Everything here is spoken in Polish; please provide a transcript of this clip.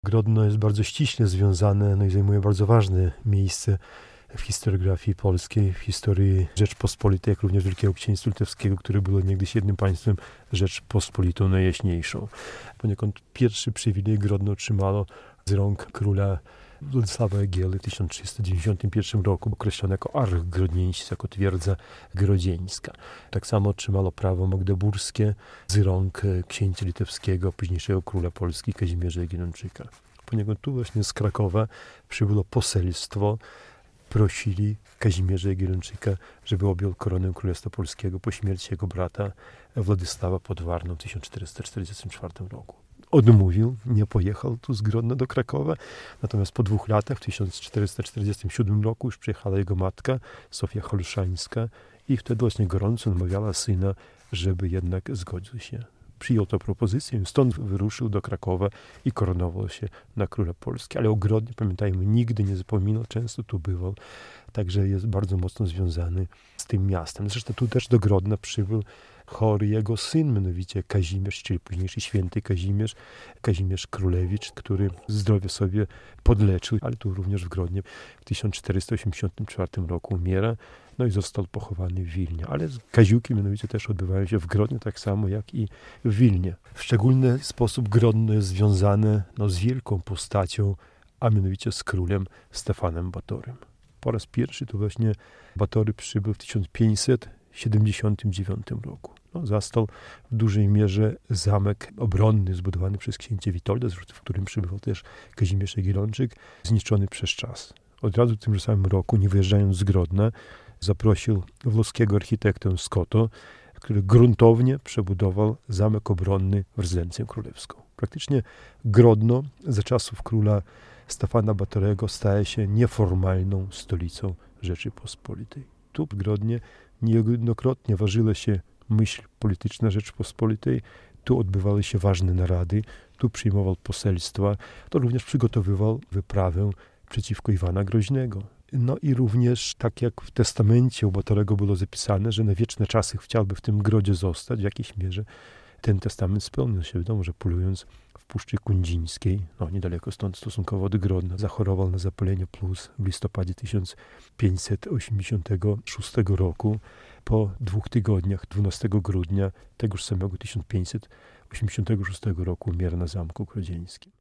Grodno jest bardzo ściśle związane, i zajmuje bardzo ważne miejsce w historiografii polskiej, w historii Rzeczpospolitej, jak również Wielkiego Księstwa Litewskiego, które było niegdyś jednym państwem Rzeczpospolitą najjaśniejszą. Poniekąd pierwszy przywilej Grodno otrzymało z rąk króla Władysława Jagiełły w 1391 roku, określony jako Arch Grodnieński, jako twierdza grodzieńska. Tak samo otrzymało prawo magdeburskie z rąk księcia litewskiego, późniejszego króla Polski Kazimierza Jagiellończyka. Poniekąd tu właśnie z Krakowa przybyło poselstwo, prosili Kazimierza Jagiellończyka, żeby objął koronę Królestwa Polskiego po śmierci jego brata Władysława pod Warną w 1444 roku. Odmówił, nie pojechał tu z Grodna do Krakowa, natomiast po 2 latach, w 1447 roku już przyjechała jego matka, Sofia Holszańska, i wtedy właśnie gorąco namawiała syna, żeby jednak zgodził się. Przyjął tę propozycję, stąd wyruszył do Krakowa i koronował się na króla Polski. Ale o Grodnie, pamiętajmy, nigdy nie zapominał, często tu bywał, także jest bardzo mocno związany z tym miastem. Zresztą tu też do Grodna przybył chory jego syn, mianowicie Kazimierz, czyli późniejszy święty Kazimierz Królewicz, który zdrowie sobie podleczył, ale tu również w Grodnie w 1484 roku umiera, i został pochowany w Wilnie. Ale kaziuki mianowicie też odbywają się w Grodnie, tak samo jak i w Wilnie. W szczególny sposób Grodno jest związane z wielką postacią, a mianowicie z królem Stefanem Batorym. Po raz pierwszy to właśnie Batory przybył w 1579 roku. Zastał w dużej mierze zamek obronny zbudowany przez księcia Witolda, w którym przybywał też Kazimierz Jagiellończyk, zniszczony przez czas. Od razu w tym samym roku, nie wyjeżdżając z Grodna, zaprosił włoskiego architektę Scotto, który gruntownie przebudował zamek obronny w rezydencję królewską. Praktycznie Grodno za czasów króla Stefana Batorego staje się nieformalną stolicą Rzeczypospolitej. Tu w Grodnie niejednokrotnie ważyła się myśl polityczna Rzeczypospolitej, tu odbywały się ważne narady, tu przyjmował poselstwa, to również przygotowywał wyprawę przeciwko Iwana Groźnego. I również, tak jak w testamencie u Batorego było zapisane, że na wieczne czasy chciałby w tym grodzie zostać, w jakiejś mierze ten testament spełnił się. Wiadomo, że polując w Puszczy Kundzińskiej, niedaleko stąd stosunkowo od Grodna, zachorował na zapalenie płuc w listopadzie 1586 roku. Po 2 tygodniach, 12 grudnia tegoż samego 1586 roku umiera na Zamku Grodzieńskim.